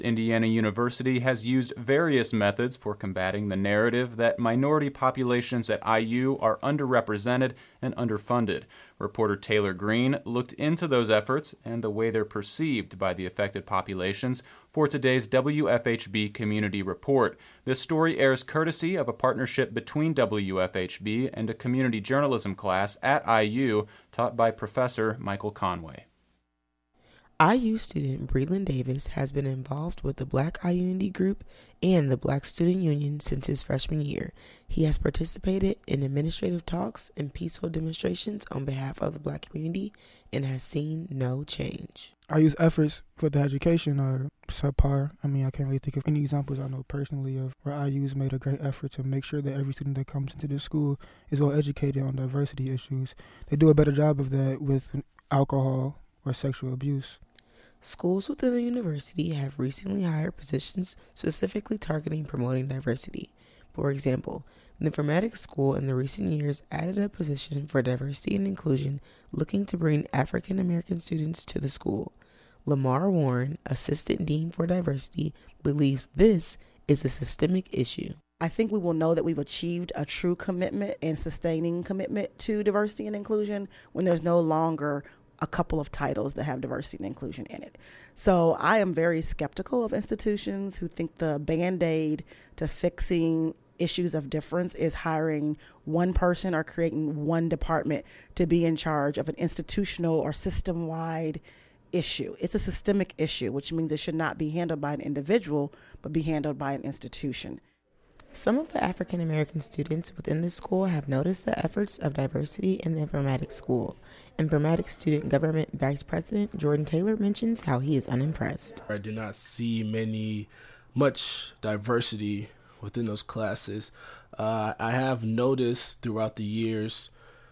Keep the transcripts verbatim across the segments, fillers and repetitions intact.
Indiana University has used various methods for combating the narrative that minority populations at I U are underrepresented and underfunded. Reporter Taylor Green looked into those efforts and the way they're perceived by the affected populations for today's W F H B Community Report. This story airs courtesy of a partnership between W F H B and a community journalism class at I U taught by Professor Michael Conway. I U student Breland Davis has been involved with the Black IUnity Group and the Black Student Union since his freshman year. He has participated in administrative talks and peaceful demonstrations on behalf of the Black community and has seen no change. I U's efforts for the education are subpar. I mean, I can't really think of any examples I know personally of where I U's made a great effort to make sure that every student that comes into this school is well educated on diversity issues. They do a better job of that with alcohol or sexual abuse. Schools within the university have recently hired positions specifically targeting promoting diversity. For example, the informatics school in the recent years added a position for diversity and inclusion, looking to bring African American students to the school. Lamar Warren, Assistant Dean for Diversity, believes this is a systemic issue. I think we will know that we've achieved a true commitment and sustaining commitment to diversity and inclusion when there's no longer a couple of titles that have diversity and inclusion in it. So I am very skeptical of institutions who think the Band-Aid to fixing issues of difference is hiring one person or creating one department to be in charge of an institutional or system-wide issue. It's a systemic issue, which means it should not be handled by an individual, but be handled by an institution. Some of the African American students within the school have noticed the efforts of diversity in the informatics school. Informatics student government vice president Jordan Taylor mentions how he is unimpressed. I do not see many, much diversity within those classes. Uh, I have noticed throughout the years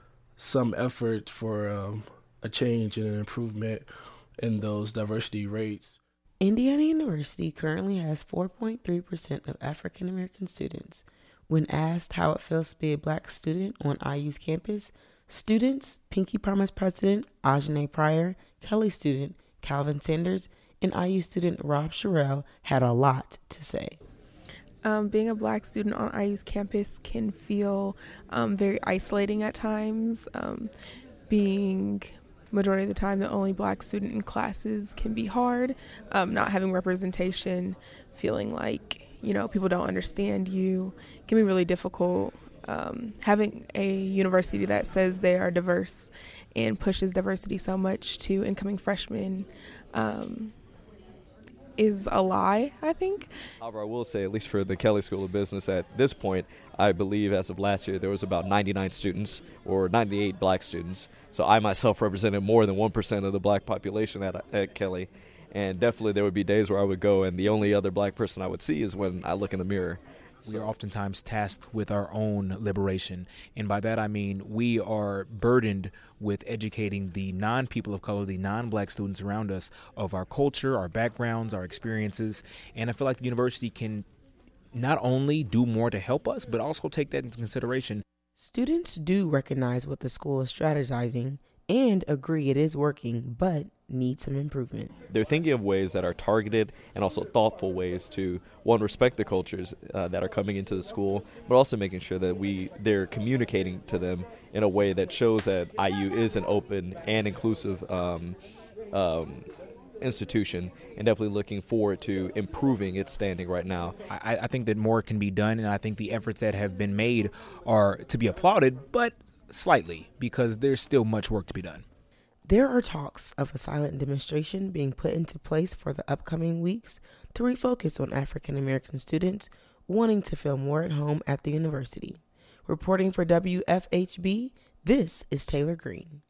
some effort for um, a change and an improvement in those diversity rates. Indiana University currently has four point three percent of African American students. When asked how it feels to be a Black student on I U's campus, students Pinky Promise President Ajane Pryor, Kelly student Calvin Sanders, and I U student Rob Sherrill had a lot to say. Um, being a Black student on I U's campus can feel um, very isolating at times. Um, being majority of the time the only Black student in classes can be hard. Um, not having representation, feeling like, you know, people don't understand you can be really difficult. Um, having a university that says they are diverse and pushes diversity so much to incoming freshmen um, is a lie, I think. However, I will say, at least for the Kelly School of Business at this point, I believe as of last year there was about ninety-nine students or ninety-eight Black students. So I myself represented more than one percent of the Black population at, at Kelly. And definitely there would be days where I would go and the only other Black person I would see is when I look in the mirror. We are oftentimes tasked with our own liberation, and by that I mean we are burdened with educating the non-people of color, the non-Black students around us of our culture, our backgrounds, our experiences, and I feel like the university can not only do more to help us, but also take that into consideration. Students do recognize what the school is strategizing and agree it is working, but need some improvement. They're thinking of ways that are targeted and also thoughtful ways to, one, respect the cultures uh, that are coming into the school, but also making sure that we they're communicating to them in a way that shows that I U is an open and inclusive um, um, institution, and definitely looking forward to improving its standing right now. I, I think that more can be done, and I think the efforts that have been made are to be applauded, but slightly, because there's still much work to be done. There are talks of a silent demonstration being put into place for the upcoming weeks to refocus on African American students wanting to feel more at home at the university. Reporting for W F H B, this is Taylor Green.